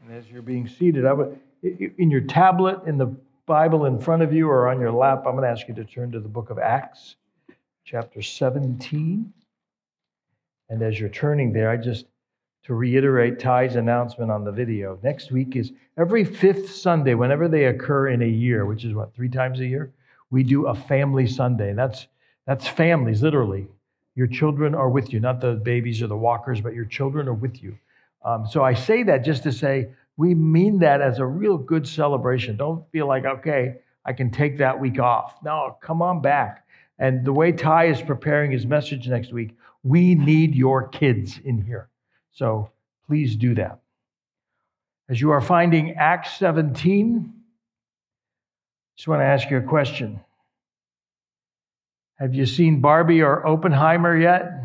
And as you're being seated, in your tablet, in the Bible in front of you, or on your lap, I'm going to ask you to turn to the book of Acts, chapter 17. And as you're turning there, to reiterate Ty's announcement on the video, next week is every fifth Sunday, whenever they occur in a year, which is 3 times a year, we do a family Sunday. And that's families, literally. Your children are with you, not the babies or the walkers, but your children are with you. So I say that just to say we mean that as a real good celebration. Don't feel like, okay, I can take that week off. No, come on back. And the way Ty is preparing his message next week, we need your kids in here. So please do that. As you are finding Acts 17, just want to ask you a question. Have you seen Barbie or Oppenheimer yet?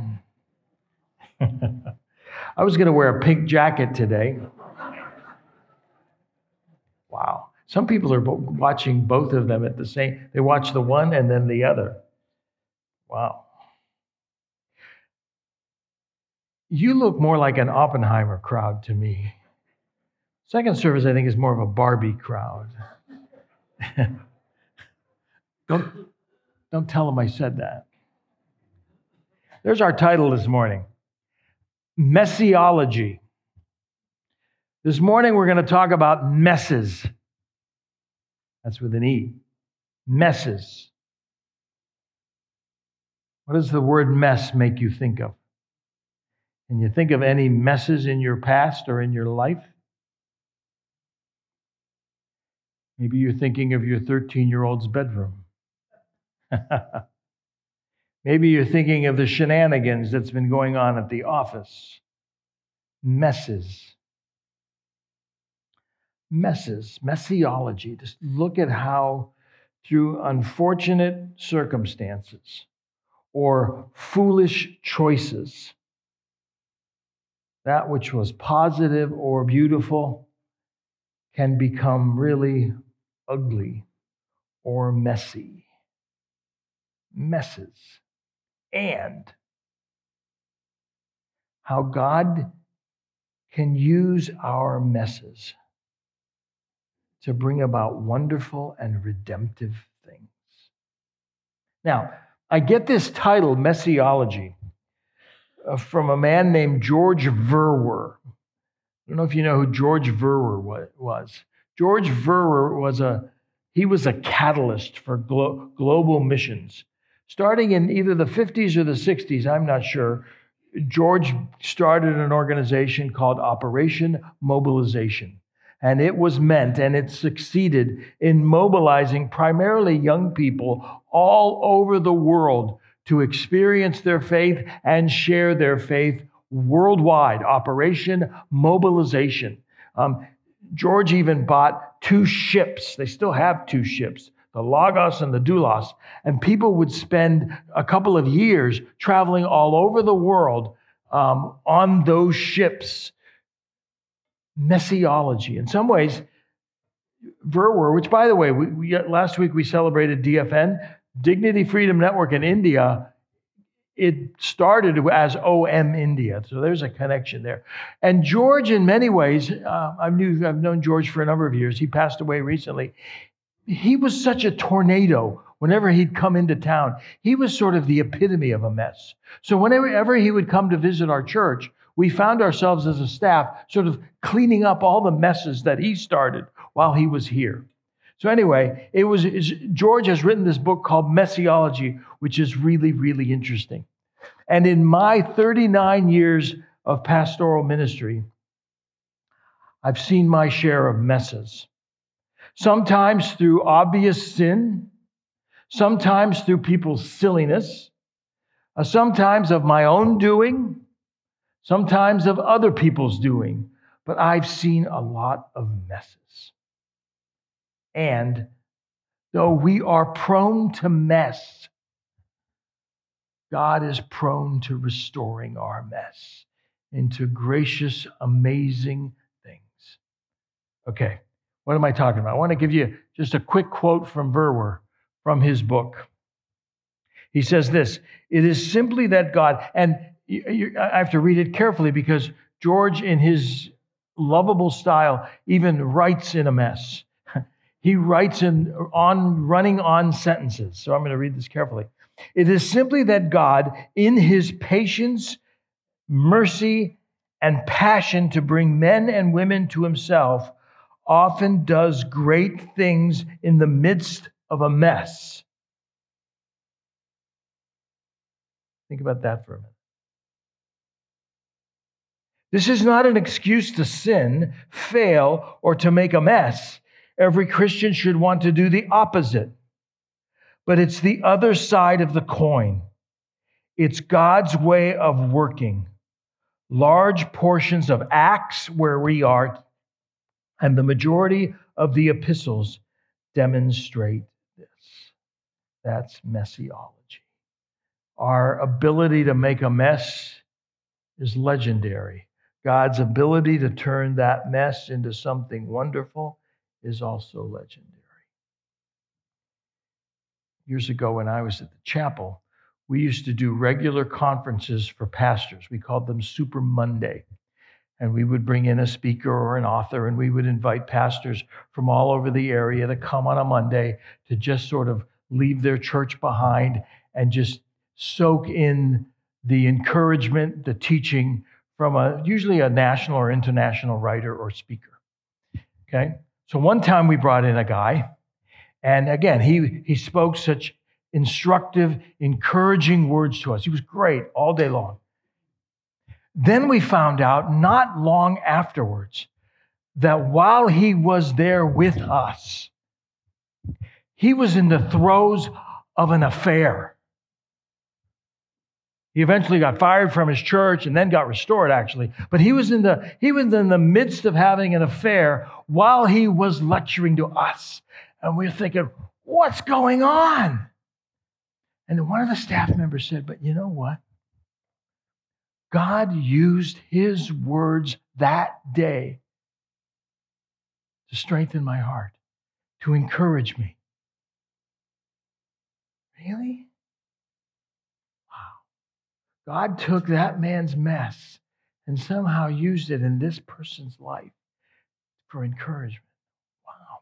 I was going to wear a pink jacket today. Wow. Some people are watching both of them at the same. They watch the one and then the other. Wow. You look more like an Oppenheimer crowd to me. Second service, I think, is more of a Barbie crowd. Don't tell them I said that. There's our title this morning. Messiology. This morning we're going to talk about messes. That's with an E. Messes. What does the word mess make you think of? Can you think of any messes in your past or in your life? Maybe you're thinking of your 13-year-old's bedroom. Maybe you're thinking of the shenanigans that's been going on at the office. Messes. Messes. Messiology. Just look at how, through unfortunate circumstances or foolish choices, that which was positive or beautiful can become really ugly or messy. Messes. And how God can use our messes to bring about wonderful and redemptive things. Now, I get this title, Messiology, from a man named George Verwer. I don't know if you know who George Verwer was. George Verwer was a catalyst for global missions. Starting in either the 50s or the 60s, I'm not sure, George started an organization called Operation Mobilization. And it was meant, and it succeeded in mobilizing primarily young people all over the world to experience their faith and share their faith worldwide. Operation Mobilization. George even bought 2 ships. They still have 2 ships, the Lagos and the Doulos. And people would spend a couple of years traveling all over the world on those ships. Messiology. In some ways, Verwer, which, by the way, last week we celebrated DFN, Dignity Freedom Network in India. It started as OM India, so there's a connection there. And George, in many ways, I've known George for a number of years. He passed away recently. He was such a tornado. Whenever he'd come into town, he was sort of the epitome of a mess. So whenever he would come to visit our church, we found ourselves as a staff sort of cleaning up all the messes that he started while he was here. So anyway, George has written this book called Messiology, which is really, really interesting. And in my 39 years of pastoral ministry, I've seen my share of messes. Sometimes through obvious sin, sometimes through people's silliness, sometimes of my own doing, sometimes of other people's doing, but I've seen a lot of messes. And though we are prone to mess, God is prone to restoring our mess into gracious, amazing things. Okay, what am I talking about? I want to give you just a quick quote from Verwer from his book. He says this, "It is simply that God," and I have to read it carefully because George, in his lovable style, even writes in a mess. He writes running on sentences. So I'm going to read this carefully. It is simply that God, in his patience, mercy, and passion to bring men and women to himself, often does great things in the midst of a mess. Think about that for a minute. This is not an excuse to sin, fail, or to make a mess. Every Christian should want to do the opposite. But it's the other side of the coin. It's God's way of working. Large portions of Acts, where we are, and the majority of the epistles demonstrate this. That's messiology. Our ability to make a mess is legendary. God's ability to turn that mess into something wonderful is also legendary. Years ago, when I was at the chapel, we used to do regular conferences for pastors. We called them Super Monday. And we would bring in a speaker or an author, and we would invite pastors from all over the area to come on a Monday to just sort of leave their church behind and just soak in the encouragement, the teaching from usually a national or international writer or speaker. Okay? So one time we brought in a guy, and again, he spoke such instructive, encouraging words to us. He was great all day long. Then we found out not long afterwards that while he was there with us, he was in the throes of an affair. He eventually got fired from his church and then got restored, actually. But he was in the midst of having an affair while he was lecturing to us. And we were thinking, what's going on? And then one of the staff members said, but you know what? God used his words that day to strengthen my heart, to encourage me. Really? Wow. God took that man's mess and somehow used it in this person's life for encouragement. Wow.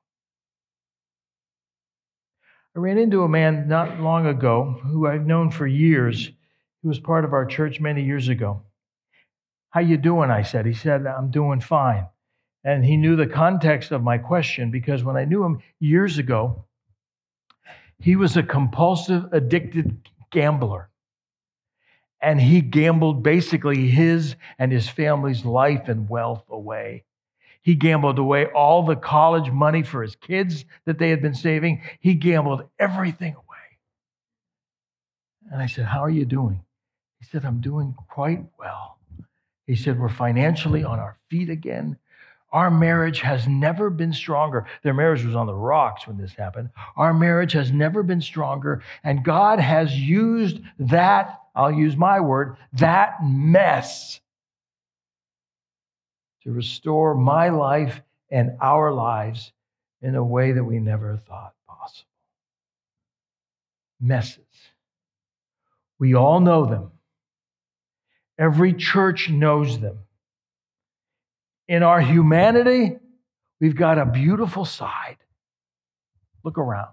I ran into a man not long ago who I've known for years. He was part of our church many years ago. How you doing? I said. He said, I'm doing fine. And he knew the context of my question because when I knew him years ago, he was a compulsive, addicted gambler. And he gambled basically his and his family's life and wealth away. He gambled away all the college money for his kids that they had been saving. He gambled everything away. And I said, how are you doing? He said, I'm doing quite well. He said, we're financially on our feet again. Our marriage has never been stronger. Their marriage was on the rocks when this happened. Our marriage has never been stronger. And God has used that, I'll use my word, that mess to restore my life and our lives in a way that we never thought possible. Messes. We all know them. Every church knows them. In our humanity, we've got a beautiful side. Look around.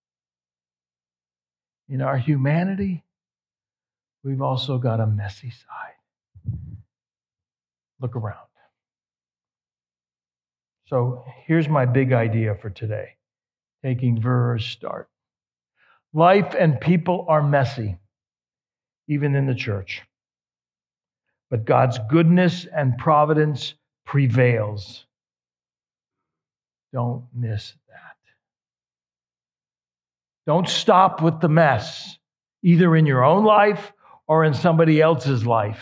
In our humanity, we've also got a messy side. Look around. So here's my big idea for today, taking Ver's start. Life and people are messy, even in the church. But God's goodness and providence prevails. Don't miss that. Don't stop with the mess, either in your own life or in somebody else's life.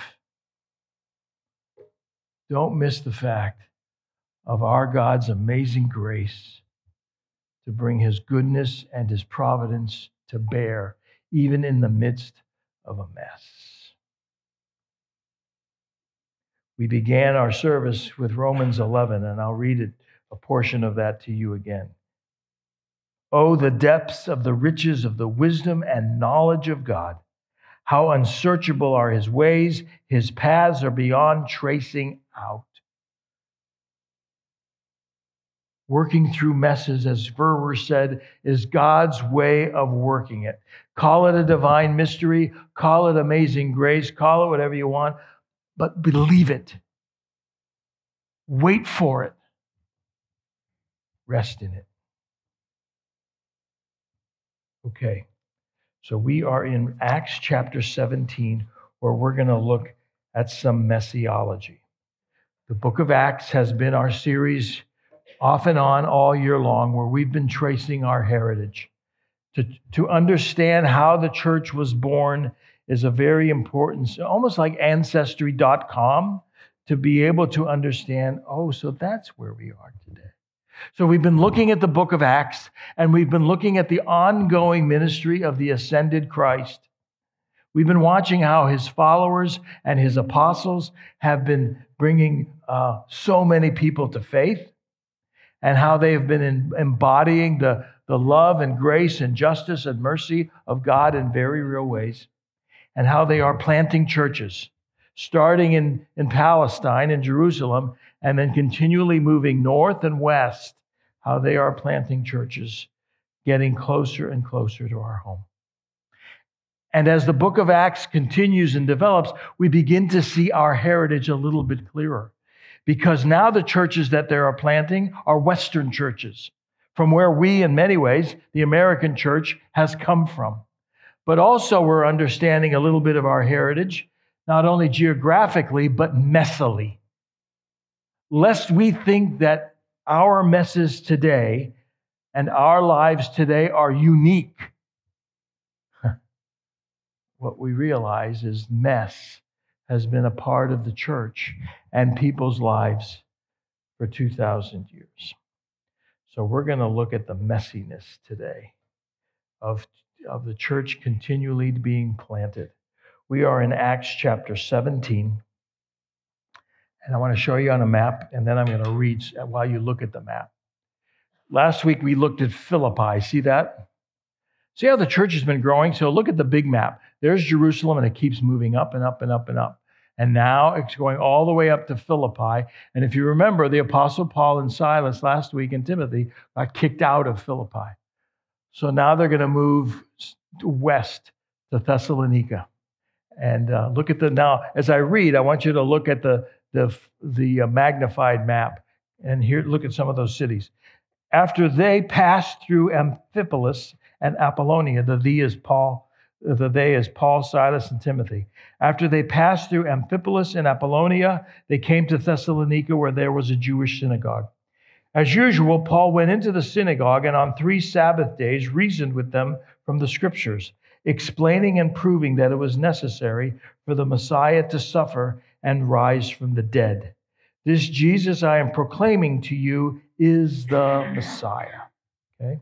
Don't miss the fact of our God's amazing grace to bring his goodness and his providence to bear, even in the midst of a mess. We began our service with Romans 11, and I'll read a portion of that to you again. Oh, the depths of the riches of the wisdom and knowledge of God. How unsearchable are his ways. His paths are beyond tracing out. Working through messes, as Verwer said, is God's way of working it. Call it a divine mystery, call it amazing grace, call it whatever you want, but believe it. Wait for it. Rest in it. Okay, so we are in Acts chapter 17, where we're going to look at some messiology. The book of Acts has been our series off and on all year long, where we've been tracing our heritage. To understand how the church was born is a very important, almost like Ancestry.com, to be able to understand, so that's where we are today. So we've been looking at the book of Acts, and we've been looking at the ongoing ministry of the ascended Christ. We've been watching how his followers and his apostles have been bringing so many people to faith, and how they have been embodying the love and grace and justice and mercy of God in very real ways, and how they are planting churches, starting in Palestine, in Jerusalem, and then continually moving north and west, how they are planting churches, getting closer and closer to our home. And as the book of Acts continues and develops, we begin to see our heritage a little bit clearer. Because now the churches that they are planting are Western churches, from where we, in many ways, the American church, has come from. But also we're understanding a little bit of our heritage, not only geographically, but messily. Lest we think that our messes today and our lives today are unique. What we realize is mess has been a part of the church and people's lives for 2,000 years. So we're going to look at the messiness today of the church continually being planted. We are in Acts chapter 17, and I want to show you on a map, and then I'm going to read while you look at the map. Last week we looked at Philippi. See that? See how the church has been growing? So look at the big map. There's Jerusalem, and it keeps moving up and up and up and up. And now it's going all the way up to Philippi. And if you remember, the Apostle Paul and Silas last week and Timothy got kicked out of Philippi. So now they're going to move west to Thessalonica. And look at now, as I read, I want you to look at the magnified map. And here, look at some of those cities. After they passed through Amphipolis and Apollonia, the they is Paul, Silas, and Timothy. After they passed through Amphipolis and Apollonia, they came to Thessalonica, where there was a Jewish synagogue. As usual, Paul went into the synagogue and on 3 Sabbath days reasoned with them from the Scriptures, explaining and proving that it was necessary for the Messiah to suffer and rise from the dead. This Jesus I am proclaiming to you is the Messiah. Okay?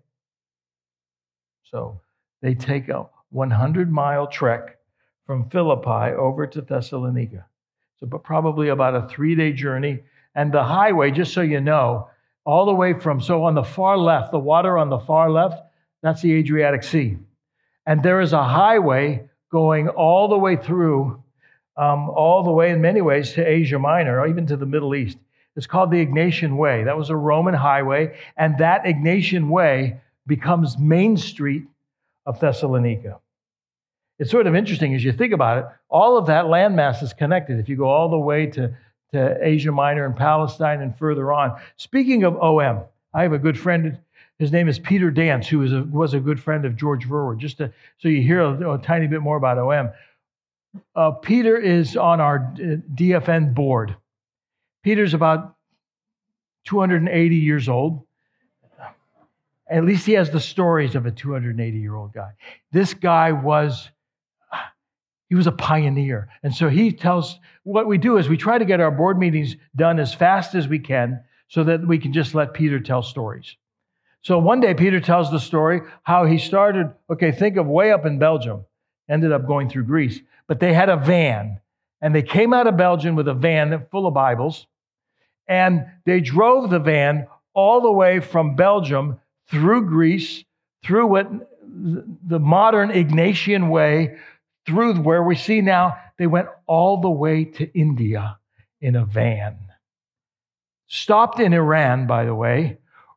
So they take a 100-mile trek from Philippi over to Thessalonica. So probably about a 3-day journey. And the highway, just so you know, all the way from, so on the far left, the water on the far left, that's the Adriatic Sea. And there is a highway going all the way through, all the way in many ways to Asia Minor, or even to the Middle East. It's called the Egnatian Way. That was a Roman highway, and that Egnatian Way becomes Main Street of Thessalonica. It's sort of interesting as you think about it. All of that landmass is connected. If you go all the way to Asia Minor and Palestine and further on. Speaking of OM, I have a good friend. His name is Peter Dance, who was a good friend of George Verwer. So you hear a tiny bit more about OM. Peter is on our DFN board. Peter's about 280 years old. At least he has the stories of a 280-year-old guy. This guy was a pioneer. And so he tells, what we do is we try to get our board meetings done as fast as we can so that we can just let Peter tell stories. So one day Peter tells the story how he started, think of way up in Belgium, ended up going through Greece, but they had a van, and they came out of Belgium with a van full of Bibles, and they drove the van all the way from Belgium through Greece, through what the modern Ignatian Way, through where we see now, they went all the way to India in a van. Stopped in Iran, by the way,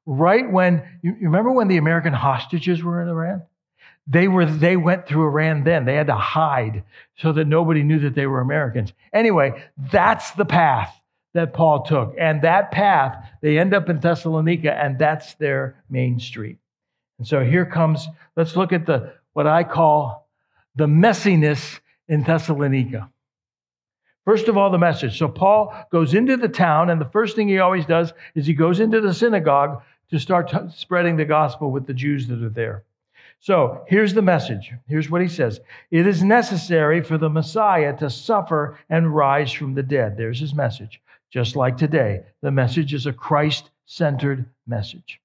Right when, you remember when the American hostages were in Iran? They went through Iran then. They had to hide so that nobody knew that they were Americans. Anyway, that's the path that Paul took. And that path, they end up in Thessalonica, and that's their main street. And so here comes, let's look at what I call the messiness in Thessalonica. First of all, the message. So Paul goes into the town, and the first thing he always does is he goes into the synagogue to start spreading the gospel with the Jews that are there. So here's the message. Here's what he says. It is necessary for the Messiah to suffer and rise from the dead. There's his message. Just like today, the message is a Christ-centered message.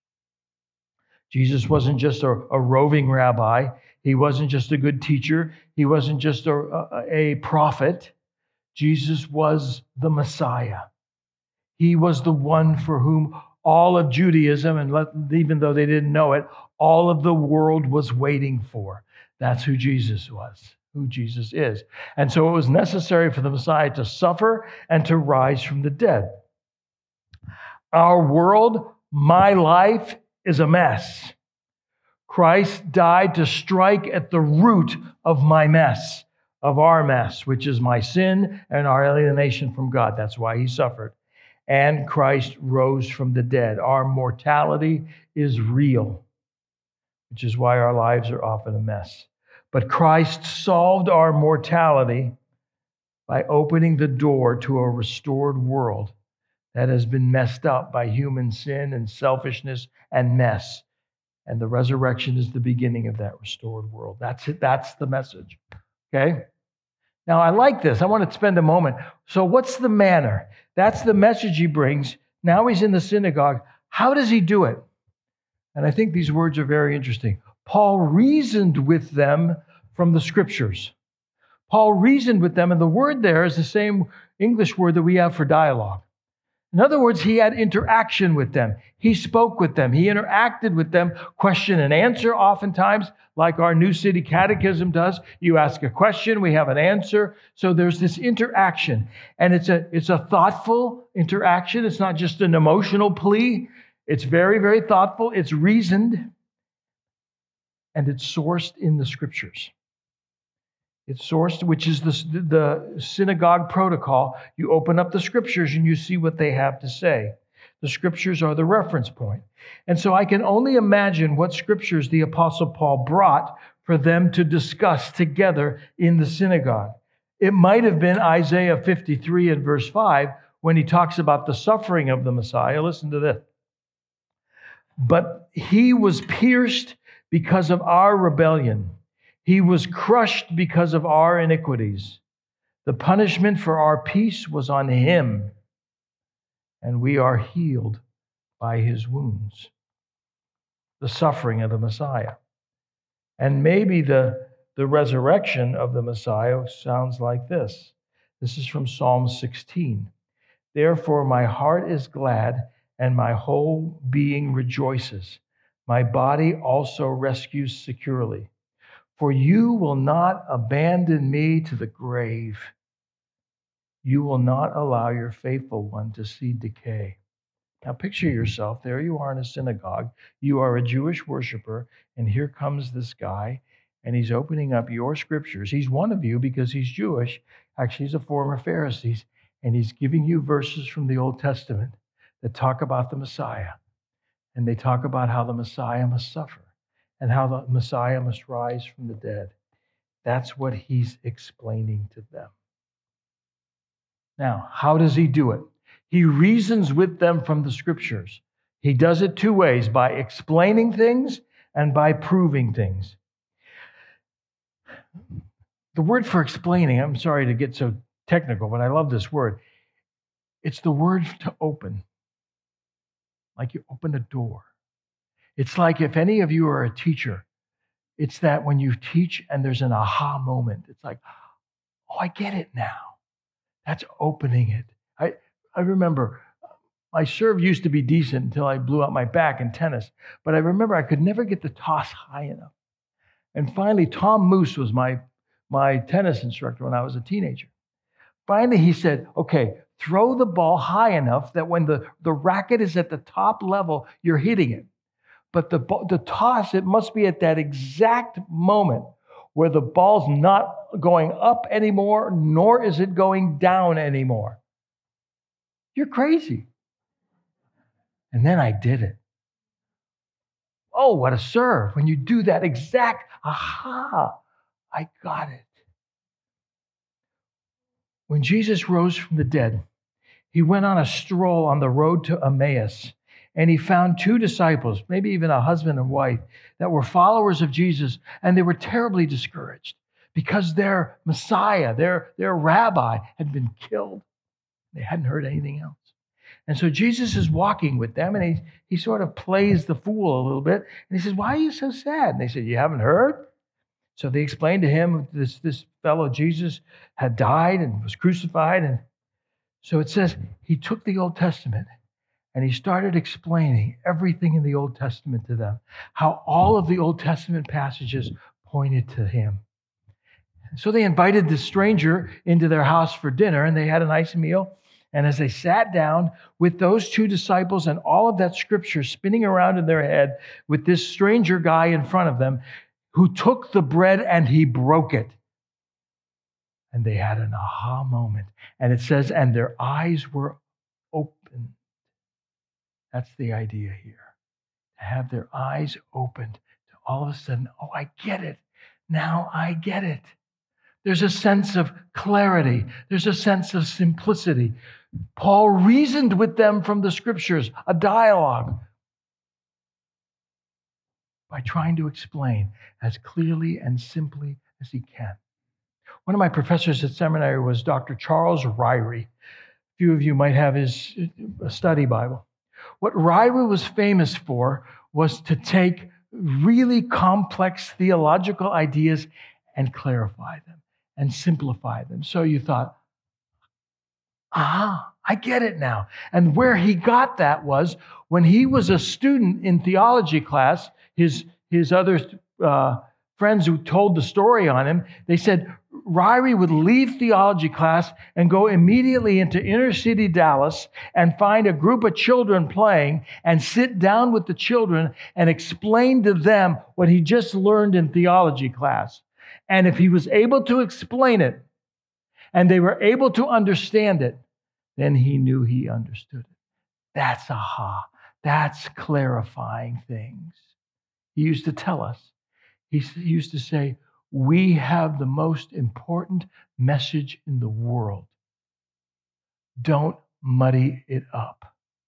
Jesus wasn't just a roving rabbi. He wasn't just a good teacher. He wasn't just a prophet. Jesus was the Messiah. He was the one for whom all of Judaism, and even though they didn't know it, all of the world was waiting for. That's who Jesus was, who Jesus is. And so it was necessary for the Messiah to suffer and to rise from the dead. Our world, my life, is a mess. Christ died to strike at the root of my mess, of our mess, which is my sin and our alienation from God. That's why he suffered. And Christ rose from the dead. Our mortality is real, which is why our lives are often a mess. But Christ solved our mortality by opening the door to a restored world that has been messed up by human sin and selfishness and mess. And the resurrection is the beginning of that restored world. That's it. That's the message. Okay? Now, I like this. I want to spend a moment. So what's the manner? That's the message he brings. Now he's in the synagogue. How does he do it? And I think these words are very interesting. Paul reasoned with them from the scriptures. Paul reasoned with them, and the word there is the same English word that we have for dialogue. In other words, he had interaction with them. He spoke with them. He interacted with them, question and answer oftentimes, like our New City Catechism does. You ask a question, we have an answer. So there's this interaction. And it's a thoughtful interaction. It's not just an emotional plea. It's very, very thoughtful. It's reasoned. And it's sourced in the scriptures. It's sourced, which is the synagogue protocol. You open up the scriptures and you see what they have to say. The scriptures are the reference point. And so I can only imagine what scriptures the Apostle Paul brought for them to discuss together in the synagogue. It might have been Isaiah 53 and verse 5 when he talks about the suffering of the Messiah. Listen to this. But he was pierced because of our rebellion. He was crushed because of our iniquities. The punishment for our peace was on him, and we are healed by his wounds. The suffering of the Messiah. And maybe the resurrection of the Messiah sounds like this. This is from Psalm 16. Therefore, my heart is glad, and my whole being rejoices. My body also rescues securely. For you will not abandon me to the grave. You will not allow your faithful one to see decay. Now picture yourself, there you are in a synagogue. You are a Jewish worshiper, and here comes this guy, and he's opening up your scriptures. He's one of you because he's Jewish. Actually, he's a former Pharisee, and he's giving you verses from the Old Testament that talk about the Messiah. And they talk about how the Messiah must suffer and how the Messiah must rise from the dead. That's what he's explaining to them. Now, how does he do it? He reasons with them from the scriptures. He does it two ways, by explaining things and by proving things. The word for explaining, I'm sorry to get so technical, but I love this word. It's the word to open. Like you open a door. It's like if any of you are a teacher, it's that when you teach and there's an aha moment, it's like, oh, I get it now. That's opening it. I remember my serve used to be decent until I blew out my back in tennis, but I remember I could never get the toss high enough. And finally, Tom Moose was my tennis instructor when I was a teenager. Finally, he said, okay, throw the ball high enough that when the racket is at the top level, you're hitting it. But the toss, it must be at that exact moment where the ball's not going up anymore, nor is it going down anymore. You're crazy. And then I did it. Oh, what a serve. When you do that exact, aha, I got it. When Jesus rose from the dead, he went on a stroll on the road to Emmaus, and he found two disciples, maybe even a husband and wife, that were followers of Jesus, and they were terribly discouraged because their Messiah, their rabbi, had been killed. They hadn't heard anything else. And so Jesus is walking with them, and he sort of plays the fool a little bit, and he says, "Why are you so sad?" And they said, "You haven't heard?" So they explained to him this fellow Jesus had died and was crucified. And so it says he took the Old Testament and he started explaining everything in the Old Testament to them, how all of the Old Testament passages pointed to him. So they invited the stranger into their house for dinner, and they had a nice meal. And as they sat down with those two disciples and all of that scripture spinning around in their head with this stranger guy in front of them, who took the bread and he broke it. And they had an aha moment. And it says, and their eyes were opened. That's the idea here. To have their eyes opened to all of a sudden, oh, I get it. Now I get it. There's a sense of clarity. There's a sense of simplicity. Paul reasoned with them from the scriptures, a dialogue, by trying to explain as clearly and simply as he can. One of my professors at seminary was Dr. Charles Ryrie. A few of you might have his study Bible. What Ryrie was famous for was to take really complex theological ideas and clarify them and simplify them. So you thought, I get it now. And where he got that was when he was a student in theology class, his other friends who told the story on him, they said Ryrie would leave theology class and go immediately into inner city Dallas and find a group of children playing and sit down with the children and explain to them what he just learned in theology class. And if he was able to explain it and they were able to understand it, then he knew he understood it. That's aha. That's clarifying things. He used to tell us. He used to say, we have the most important message in the world. Don't muddy it up.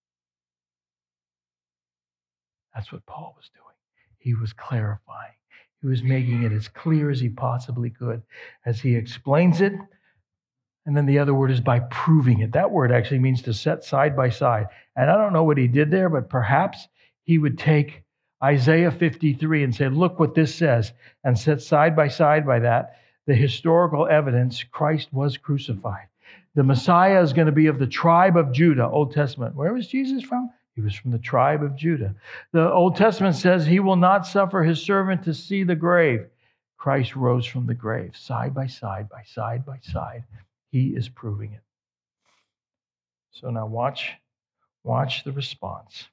That's what Paul was doing. He was clarifying. He was making it as clear as he possibly could as he explains it. And then the other word is by proving it. That word actually means to set side by side. And I don't know what he did there, but perhaps he would take Isaiah 53 and say, look what this says, and set side by that the historical evidence Christ was crucified. The Messiah is going to be of the tribe of Judah, Old Testament. Where was Jesus from? He was from the tribe of Judah. The Old Testament says he will not suffer his servant to see the grave. Christ rose from the grave, side by side. He is proving it. So now watch the response.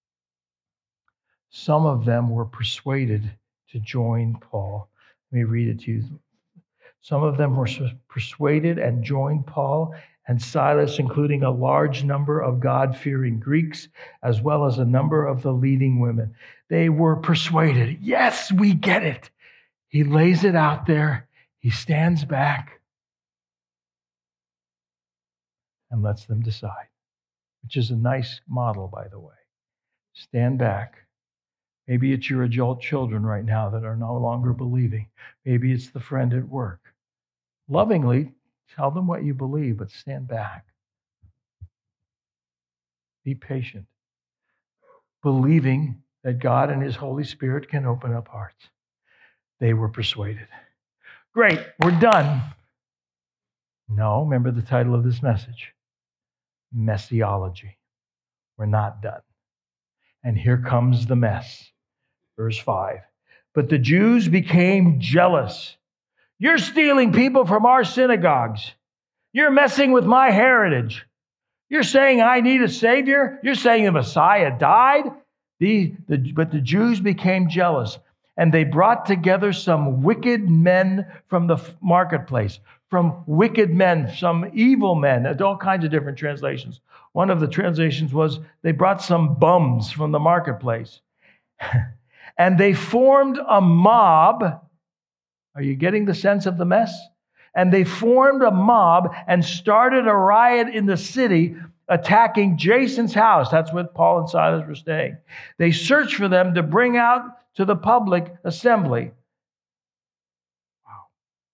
Some of them were persuaded to join Paul. Let me read it to you. Some of them were persuaded and joined Paul and Silas, including a large number of God-fearing Greeks, as well as a number of the leading women. They were persuaded. Yes, we get it. He lays it out there. He stands back and lets them decide, which is a nice model, by the way. Stand back. Maybe it's your adult children right now that are no longer believing. Maybe it's the friend at work. Lovingly, tell them what you believe, but stand back. Be patient. Believing that God and His Holy Spirit can open up hearts. They were persuaded. Great, we're done. No, remember the title of this message. Messiology. We're not done. And here comes the mess. Verse 5. But the Jews became jealous. You're stealing people from our synagogues. You're messing with my heritage. You're saying I need a Savior? You're saying the Messiah died? But the Jews became jealous, and they brought together some wicked men from the marketplace, from wicked men, some evil men, all kinds of different translations. One of the translations was they brought some bums from the marketplace. And they formed a mob. Are you getting the sense of the mess? And they formed a mob and started a riot in the city, attacking Jason's house. That's what Paul and Silas were staying. They searched for them to bring out to the public assembly. Wow.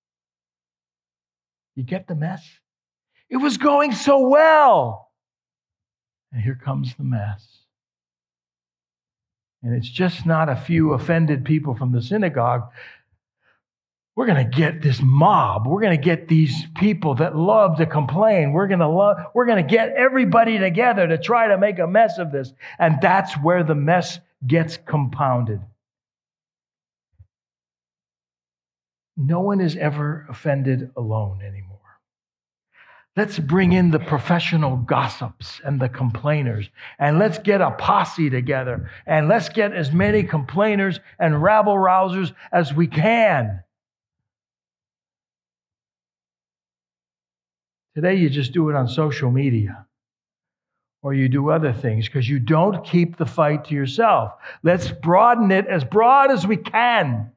You get the mess? It was going so well. And here comes the mess. And it's just not a few offended people from the synagogue. We're going to get this mob. We're going to get these people that love to complain. We're going to get everybody together to try to make a mess of this. And that's where the mess gets compounded. No one is ever offended alone anymore. Let's bring in the professional gossips and the complainers, and let's get a posse together, and let's get as many complainers and rabble-rousers as we can. Today, you just do it on social media, or you do other things because you don't keep the fight to yourself. Let's broaden it as broad as we can.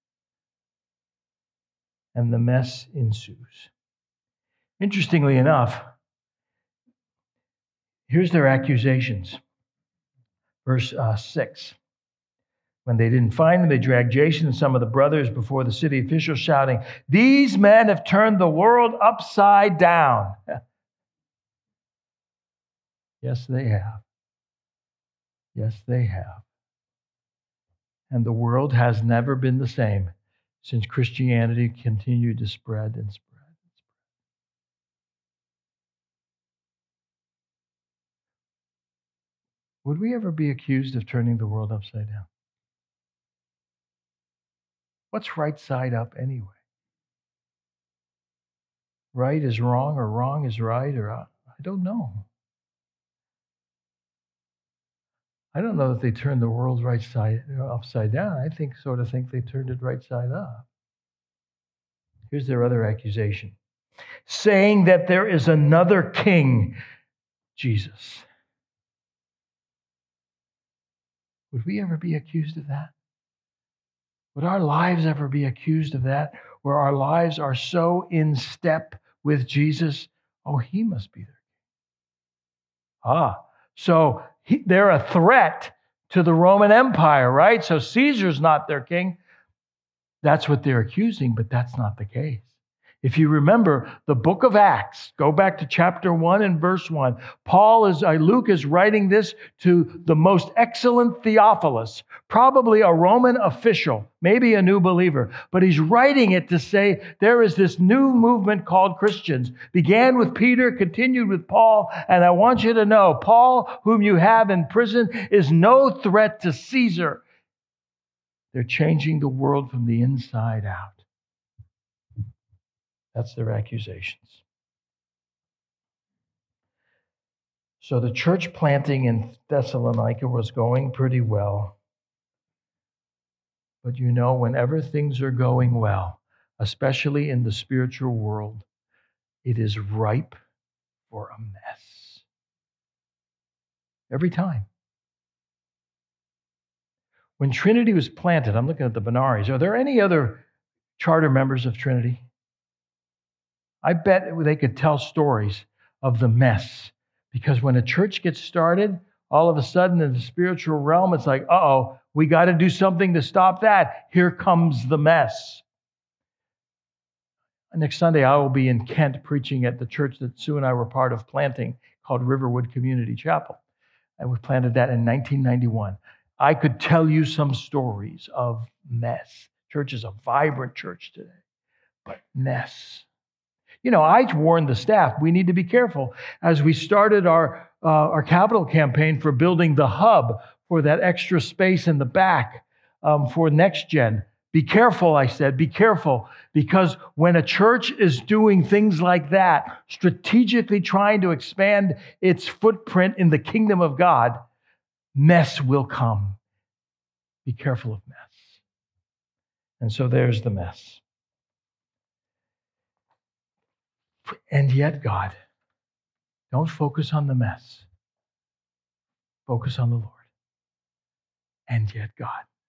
And the mess ensues. Interestingly enough, here's their accusations. Verse 6. When they didn't find them, they dragged Jason and some of the brothers before the city officials, shouting, "These men have turned the world upside down." Yes, they have. Yes, they have. And the world has never been the same since Christianity continued to spread and spread. Would we ever be accused of turning the world upside down? What's right side up anyway? Right is wrong, or wrong is right, or I don't know. I don't know that they turned the world upside down. I think they turned it right side up. Here's their other accusation. Saying that there is another king, Jesus. Would we ever be accused of that? Would our lives ever be accused of that, where our lives are so in step with Jesus? Oh, he must be there. So they're a threat to the Roman Empire, right? So Caesar's not their king. That's what they're accusing, but that's not the case. If you remember the book of Acts, go back to chapter 1 and verse 1. Luke is writing this to the most excellent Theophilus, probably a Roman official, maybe a new believer. But he's writing it to say there is this new movement called Christians. Began with Peter, continued with Paul. And I want you to know, Paul, whom you have in prison, is no threat to Caesar. They're changing the world from the inside out. That's their accusations. So the church planting in Thessalonica was going pretty well. But whenever things are going well, especially in the spiritual world, it is ripe for a mess. Every time. When Trinity was planted, I'm looking at the Benaris. Are there any other charter members of Trinity? I bet they could tell stories of the mess. Because when a church gets started, all of a sudden in the spiritual realm, it's like, we got to do something to stop that. Here comes the mess. Next Sunday, I will be in Kent preaching at the church that Sue and I were part of planting called Riverwood Community Chapel. And we planted that in 1991. I could tell you some stories of mess. Church is a vibrant church today, but mess. I warned the staff, we need to be careful as we started our capital campaign for building the hub for that extra space in the back for Next Gen. Be careful, I said, be careful, because when a church is doing things like that, strategically trying to expand its footprint in the kingdom of God, mess will come. Be careful of mess. And so there's the mess. And yet, God, don't focus on the mess. Focus on the Lord. And yet, God.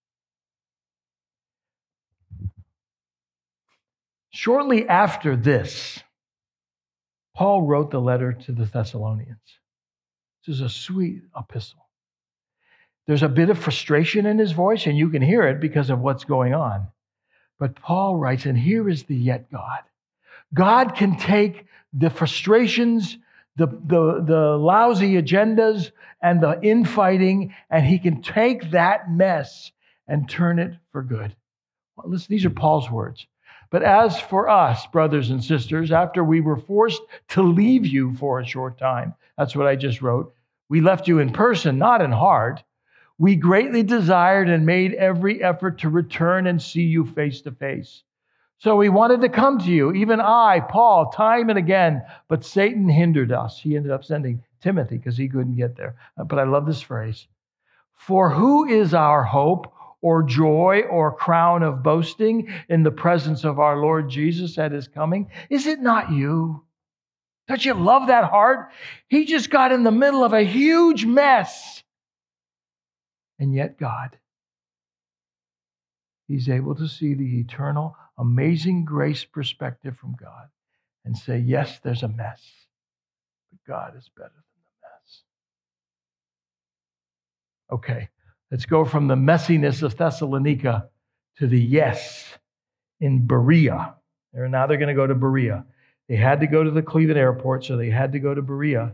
Shortly after this, Paul wrote the letter to the Thessalonians. This is a sweet epistle. There's a bit of frustration in his voice, and you can hear it because of what's going on. But Paul writes, and here is the yet God. God can take the frustrations, the lousy agendas, and the infighting, and he can take that mess and turn it for good. Well, listen, these are Paul's words. But as for us, brothers and sisters, after we were forced to leave you for a short time, that's what I just wrote, we left you in person, not in heart. We greatly desired and made every effort to return and see you face to face. So we wanted to come to you, even I, Paul, time and again, but Satan hindered us. He ended up sending Timothy because he couldn't get there. But I love this phrase. For who is our hope or joy or crown of boasting in the presence of our Lord Jesus at his coming? Is it not you? Don't you love that heart? He just got in the middle of a huge mess. And yet God, he's able to see the eternal, amazing grace perspective from God and say, yes, there's a mess, but God is better than the mess. Okay, let's go from the messiness of Thessalonica to the yes in Berea. Now they're going to go to Berea. They had to go to the Cleveland airport, so they had to go to Berea.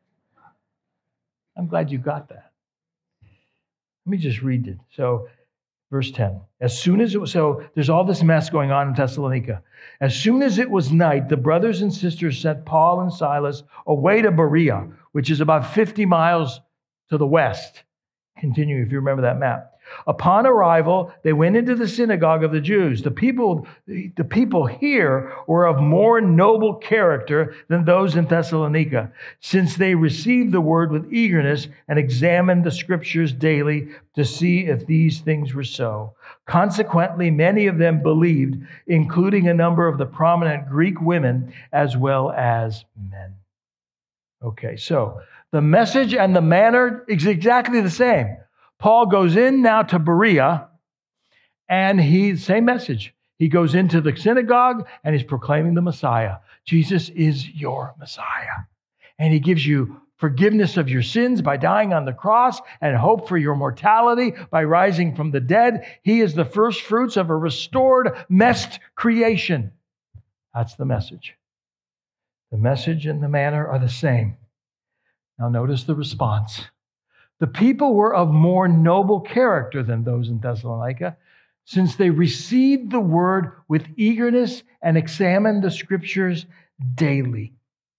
I'm glad you got that. Let me just read it. So, verse 10. So there's all this mess going on in Thessalonica. As soon as it was night, the brothers and sisters sent Paul and Silas away to Berea, which is about 50 miles to the west. Continue if you remember that map. Upon arrival, they went into the synagogue of the Jews. The people here were of more noble character than those in Thessalonica, since they received the word with eagerness and examined the scriptures daily to see if these things were so. Consequently, many of them believed, including a number of the prominent Greek women as well as men. Okay, so the message and the manner is exactly the same. Paul goes in now to Berea, and same message. He goes into the synagogue, and he's proclaiming the Messiah. Jesus is your Messiah. And he gives you forgiveness of your sins by dying on the cross and hope for your mortality by rising from the dead. He is the first fruits of a restored, messed creation. That's the message. The message and the manner are the same. Now notice the response. The people were of more noble character than those in Thessalonica, since they received the word with eagerness and examined the scriptures daily.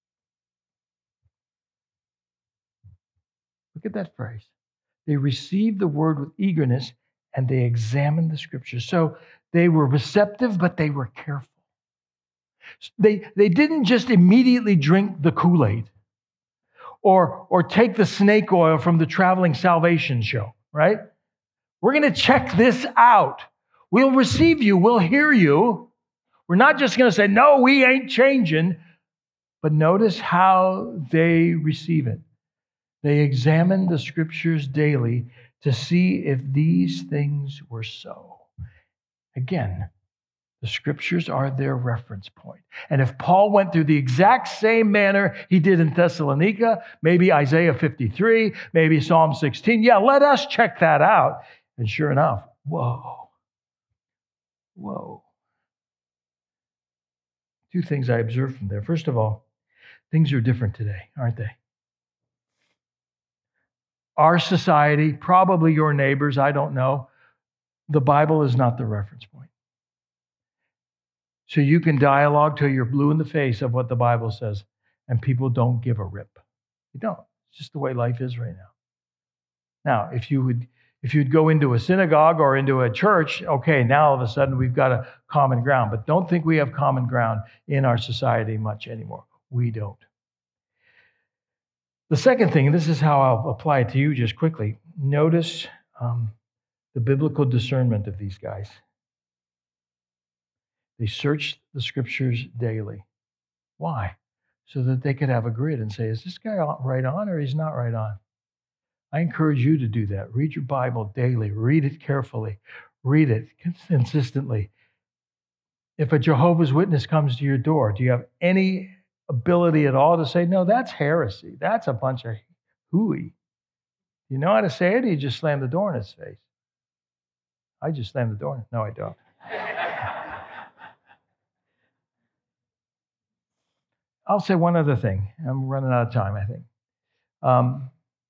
Look at that phrase. They received the word with eagerness and they examined the scriptures. So they were receptive, but they were careful. They didn't just immediately drink the Kool-Aid. Or take the snake oil from the traveling salvation show, right? We're going to check this out. We'll receive you. We'll hear you. We're not just going to say, no, we ain't changing. But notice how they receive it. They examine the scriptures daily to see if these things were so. Again, the scriptures are their reference point. And if Paul went through the exact same manner he did in Thessalonica, maybe Isaiah 53, maybe Psalm 16, let us check that out. And sure enough, whoa. Two things I observed from there. First of all, things are different today, aren't they? Our society, probably your neighbors, I don't know, the Bible is not the reference point. So you can dialogue till you're blue in the face of what the Bible says, and people don't give a rip. They don't. It's just the way life is right now. Now, if you would If you'd go into a synagogue or into a church, okay, now all of a sudden we've got a common ground. But don't think we have common ground in our society much anymore. We don't. The second thing, and this is how I'll apply it to you just quickly, notice the biblical discernment of these guys. They searched the scriptures daily. Why? So that they could have a grid and say, is this guy right on or he's not right on? I encourage you to do that. Read your Bible daily. Read it carefully. Read it consistently. If a Jehovah's Witness comes to your door, do you have any ability at all to say, no, that's heresy. That's a bunch of hooey. You know how to say it, or you just slam the door in his face? I just slammed the door. No, I don't. I'll say one other thing. I'm running out of time, I think.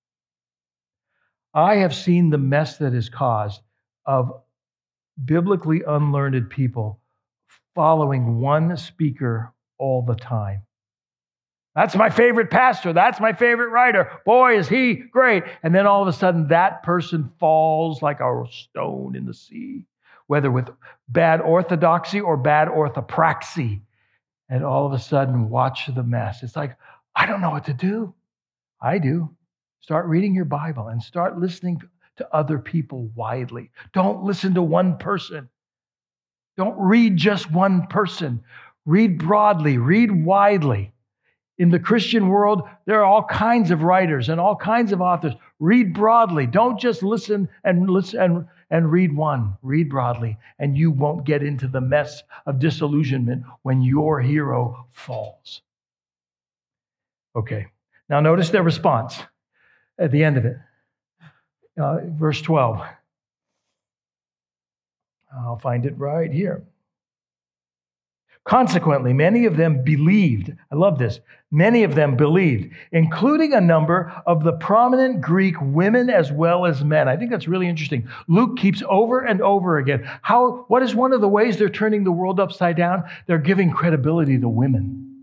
I have seen the mess that is caused of biblically unlearned people following one speaker all the time. That's my favorite pastor. That's my favorite writer. Boy, is he great. And then all of a sudden, that person falls like a stone in the sea, whether with bad orthodoxy or bad orthopraxy. And all of a sudden, watch the mess. It's like, I don't know what to do. I do. Start reading your Bible and start listening to other people widely. Don't listen to one person. Don't read just one person. Read broadly, read widely. In the Christian world, there are all kinds of writers and all kinds of authors. Read broadly. Don't just listen and read one. Read broadly, and you won't get into the mess of disillusionment when your hero falls. Okay, now notice their response at the end of it. Verse 12. I'll find it right here. Consequently, many of them believed. I love this. Many of them believed, including a number of the prominent Greek women as well as men. I think that's really interesting. Luke keeps over and over again. What is one of the ways they're turning the world upside down? They're giving credibility to women.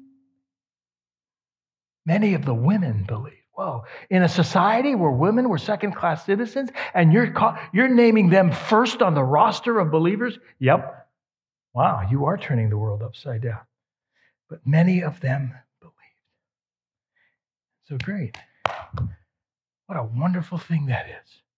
Many of the women believe. Whoa, in a society where women were second-class citizens and you're naming them first on the roster of believers? Yep. Wow, you are turning the world upside down. But many of them believed. So great. What a wonderful thing that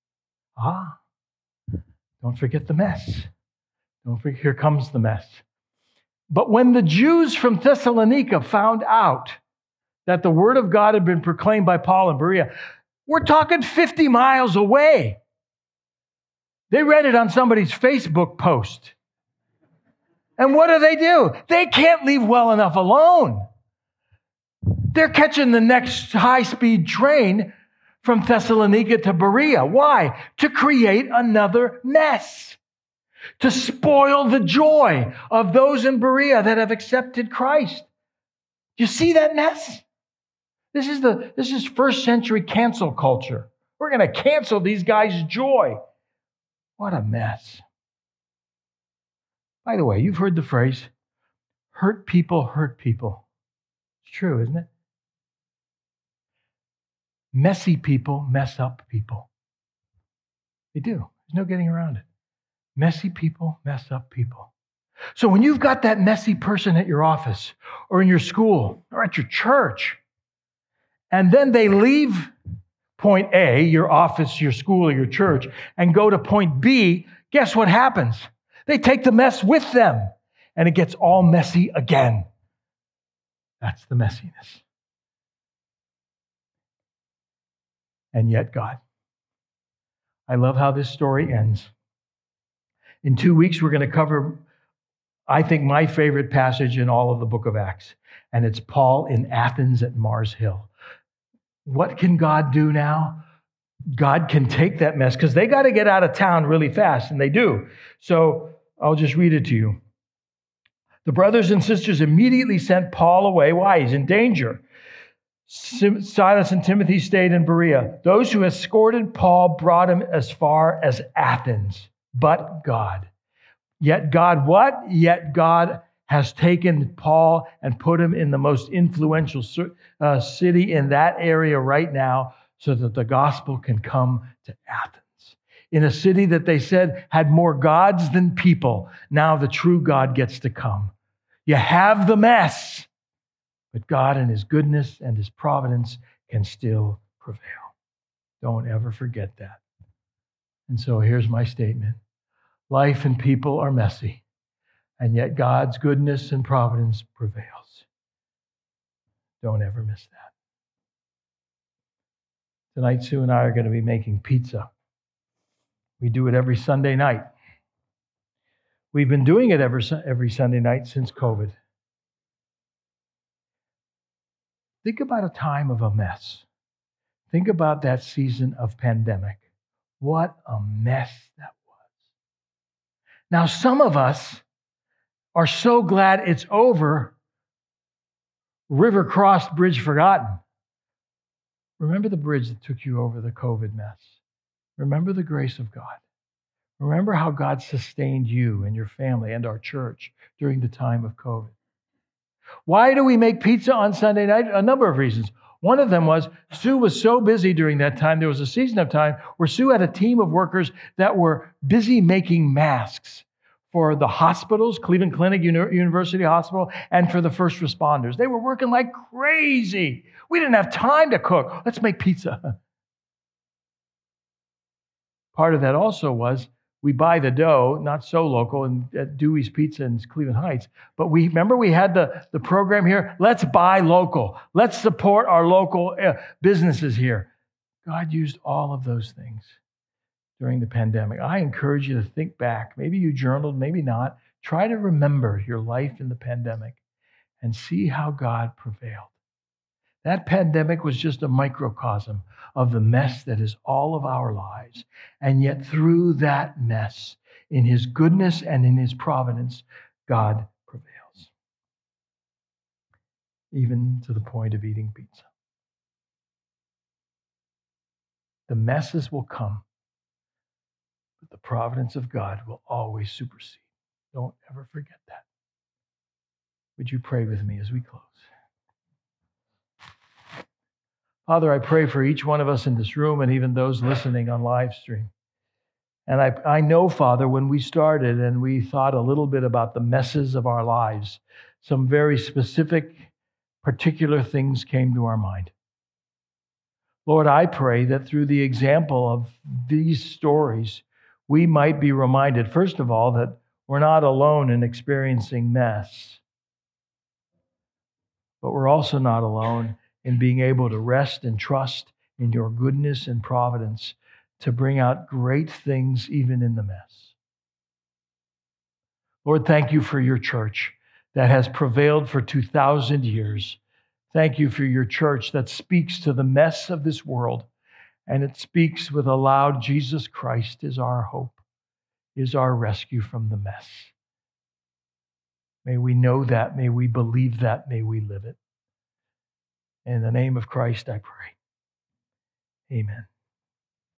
is. Don't forget the mess. Don't forget, here comes the mess. But when the Jews from Thessalonica found out that the word of God had been proclaimed by Paul and Berea, we're talking 50 miles away. They read it on somebody's Facebook post. And what do? They can't leave well enough alone. They're catching the next high-speed train from Thessalonica to Berea. Why? To create another mess. To spoil the joy of those in Berea that have accepted Christ. You see that mess? This is first century cancel culture. We're going to cancel these guys' joy. What a mess. By the way, you've heard the phrase, hurt people hurt people. It's true, isn't it? Messy people mess up people. They do. There's no getting around it. Messy people mess up people. So when you've got that messy person at your office or in your school or at your church, and then they leave point A, your office, your school, or your church, and go to point B, guess what happens? They take the mess with them, and it gets all messy again. That's the messiness. And yet God. I love how this story ends. In 2 weeks, we're going to cover, I think, my favorite passage in all of the book of Acts, and it's Paul in Athens at Mars Hill. What can God do now? God can take that mess because they got to get out of town really fast, and they do. So I'll just read it to you. The brothers and sisters immediately sent Paul away. Why? He's in danger. Silas and Timothy stayed in Berea. Those who escorted Paul brought him as far as Athens. But God. Yet God what? Yet God has taken Paul and put him in the most influential city in that area right now so that the gospel can come to Athens. In a city that they said had more gods than people, now the true God gets to come. You have the mess, but God in his goodness and his providence can still prevail. Don't ever forget that. And so here's my statement. Life and people are messy, and yet God's goodness and providence prevails. Don't ever miss that. Tonight, Sue and I are going to be making pizza. We do it every Sunday night. We've been doing it every Sunday night since COVID. Think about a time of a mess. Think about that season of pandemic. What a mess that was. Now, some of us are so glad it's over. River crossed, bridge forgotten. Remember the bridge that took you over the COVID mess. Remember the grace of God. Remember how God sustained you and your family and our church during the time of COVID. Why do we make pizza on Sunday night? A number of reasons. One of them was Sue was so busy during that time. There was a season of time where Sue had a team of workers that were busy making masks for the hospitals, Cleveland Clinic, University Hospital, and for the first responders. They were working like crazy. We didn't have time to cook. Let's make pizza. Part of that also was we buy the dough, not so local, at Dewey's Pizza in Cleveland Heights. But we had the program here. Let's buy local. Let's support our local businesses here. God used all of those things during the pandemic. I encourage you to think back. Maybe you journaled, maybe not. Try to remember your life in the pandemic and see how God prevailed. That pandemic was just a microcosm of the mess that is all of our lives. And yet through that mess, in his goodness and in his providence, God prevails. Even to the point of eating pizza. The messes will come, but the providence of God will always supersede. Don't ever forget that. Would you pray with me as we close? Father, I pray for each one of us in this room and even those listening on live stream. And I know, Father, when we started and we thought a little bit about the messes of our lives, some very specific, particular things came to our mind. Lord, I pray that through the example of these stories, we might be reminded, first of all, that we're not alone in experiencing mess, but we're also not alone in being able to rest and trust in your goodness and providence to bring out great things even in the mess. Lord, thank you for your church that has prevailed for 2,000 years. Thank you for your church that speaks to the mess of this world, and it speaks with a loud, Jesus Christ is our hope, is our rescue from the mess. May we know that, may we believe that, may we live it. In the name of Christ, I pray. Amen.